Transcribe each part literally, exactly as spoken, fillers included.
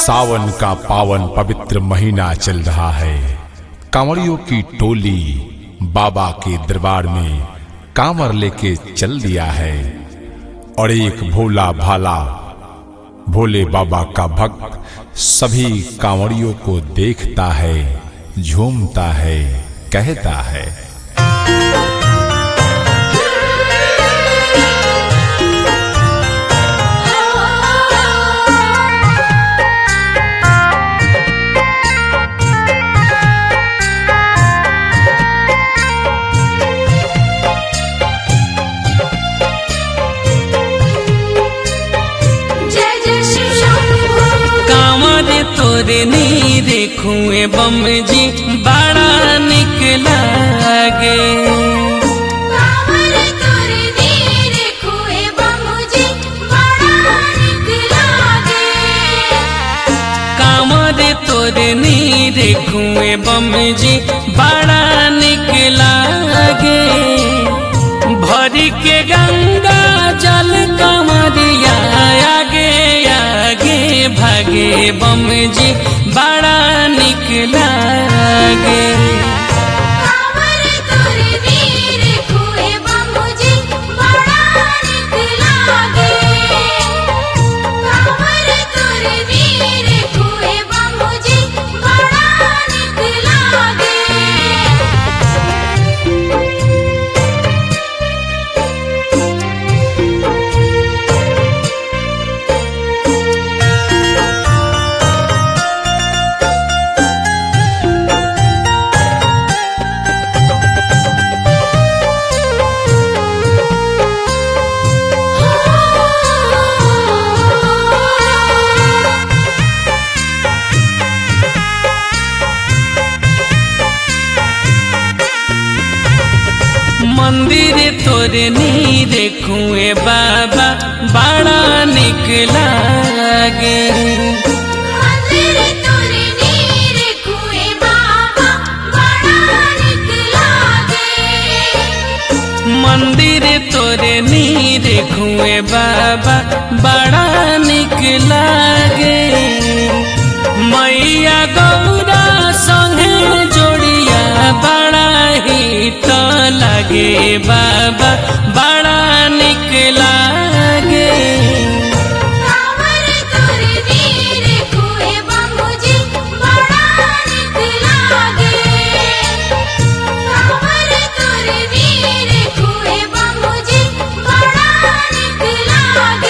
सावन का पावन पवित्र महीना चल रहा है। कांवड़ियों की टोली बाबा के दरबार में कांवर लेके चल दिया है और एक भोला भाला भोले बाबा का भक्त सभी कांवड़ियों को देखता है, झूमता है, कहता है। तोरे नी देखुए बम जी बड़ा निक लागे। कांवर तोरे नी देखुए बम जी बड़ा निक लागे। कांवर तोरे नी देखुए बम जी बड़ा निक लागे। भरी के गंगा जल कमरिया आगे आगे भागे बम जी बड़ा निक लागे। कांवर तोरे नी देखुए बम जी बड़ा निक लागे। कांवर तोरे नी देखुए बम जी बड़ा निक लागे। मंदिर तोरे नी देखुए बाबा बड़ा निक लागे। मंदिर तोरे नी देखुए बाबा बड़ा निक लागे। मंदिर तोरे नी देखुए बाबा बड़ा निक लागे। मैया गौरा संगे जोड़िया बड़ा ही तो लागे बाबा बड़ा निक लागे। कांवर तोरे नी देखुए बम जी बड़ा निक लागे। कांवर तोरे नी देखुए बम जी बड़ा निक लागे।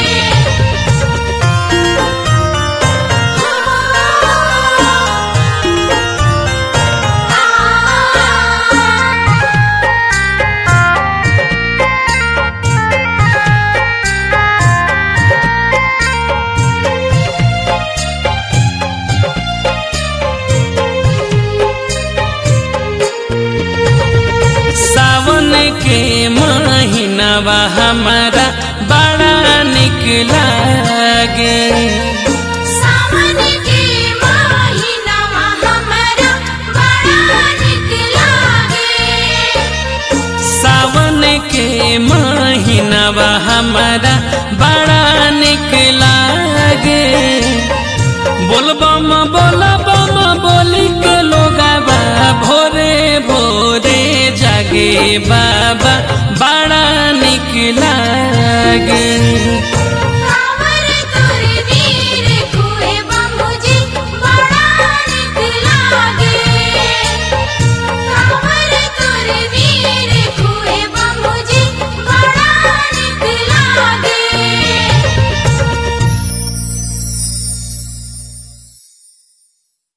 सावन के महीनावा हमारा बड़ा निक लागे। सावन के महीनावा हमारा बड़ा निक लागे। सावन के महीनावा हमारा बड़ा निक लागे। बोलबम बोलबम बोली के लोगावा भोरे भोरे जागे बाबा बड़ा निक लागे।